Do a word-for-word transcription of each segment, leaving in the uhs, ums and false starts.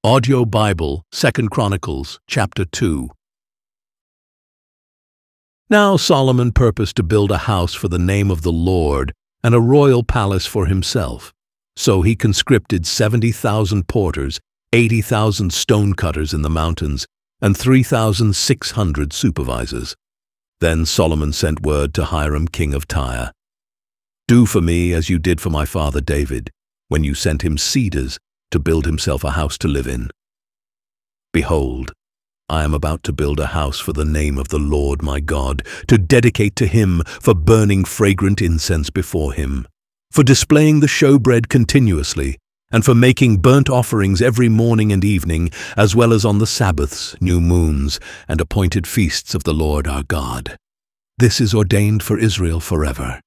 Audio Bible, Second Chronicles, chapter two. Now Solomon purposed to build a house for the name of the Lord and a royal palace for himself. So he conscripted seventy thousand porters, eighty thousand stonecutters in the mountains, and three thousand six hundred supervisors. Then Solomon sent word to Hiram king of Tyre, "Do for me as you did for my father David, when you sent him cedars to build himself a house to live in. Behold, I am about to build a house for the name of the Lord my God, to dedicate to him for burning fragrant incense before him, for displaying the showbread continuously, and for making burnt offerings every morning and evening, as well as on the Sabbaths, new moons, and appointed feasts of the Lord our God. This is ordained for Israel forever.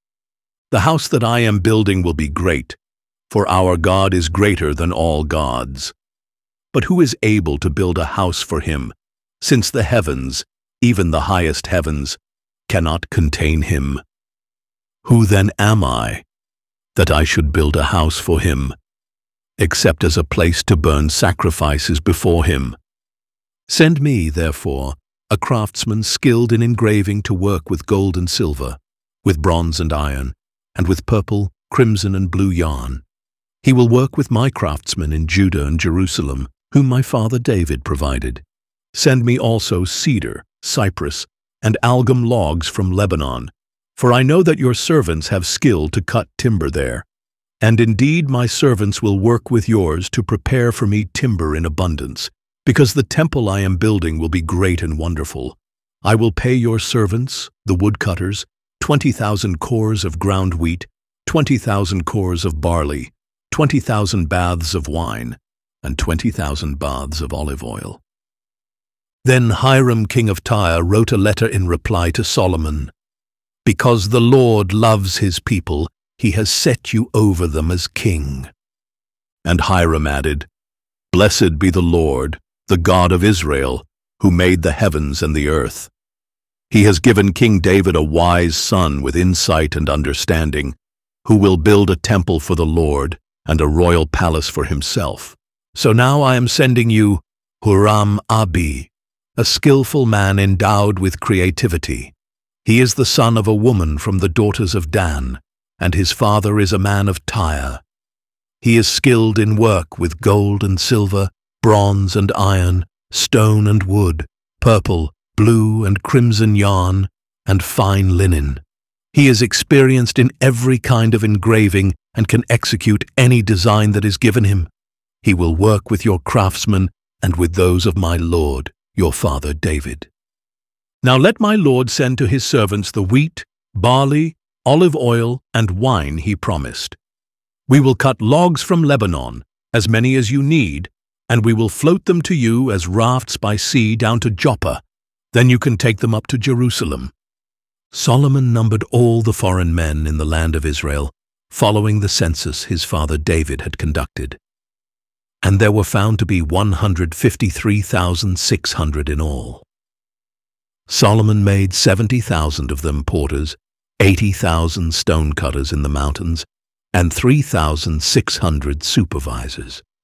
The house that I am building will be great, for our God is greater than all gods. But who is able to build a house for him, since the heavens, even the highest heavens, cannot contain him? Who then am I, that I should build a house for him, except as a place to burn sacrifices before him? Send me, therefore, a craftsman skilled in engraving to work with gold and silver, with bronze and iron, and with purple, crimson, and blue yarn. He will work with my craftsmen in Judah and Jerusalem, whom my father David provided. Send me also cedar, cypress, and algum logs from Lebanon, for I know that your servants have skill to cut timber there. And indeed my servants will work with yours to prepare for me timber in abundance, because the temple I am building will be great and wonderful. I will pay your servants, the woodcutters, twenty thousand cores of ground wheat, twenty thousand cores of barley, twenty thousand baths of wine, and twenty thousand baths of olive oil." Then Hiram king of Tyre wrote a letter in reply to Solomon, "Because the Lord loves his people, he has set you over them as king." And Hiram added, "Blessed be the Lord, the God of Israel, who made the heavens and the earth. He has given King David a wise son with insight and understanding, who will build a temple for the Lord and a royal palace for himself. So now I am sending you Huram-Abi, a skillful man endowed with creativity. He is the son of a woman from the daughters of Dan, and his father is a man of Tyre. He is skilled in work with gold and silver, bronze and iron, stone and wood, purple, blue and crimson yarn, and fine linen. He is experienced in every kind of engraving and can execute any design that is given him. He will work with your craftsmen and with those of my lord, your father David. Now let my lord send to his servants the wheat, barley, olive oil, and wine he promised. We will cut logs from Lebanon, as many as you need, and we will float them to you as rafts by sea down to Joppa. Then you can take them up to Jerusalem." Solomon numbered all the foreign men in the land of Israel, following the census his father David had conducted. And there were found to be one hundred fifty-three thousand six hundred in all. Solomon made seventy thousand of them porters, eighty thousand stonecutters in the mountains, and three thousand six hundred supervisors.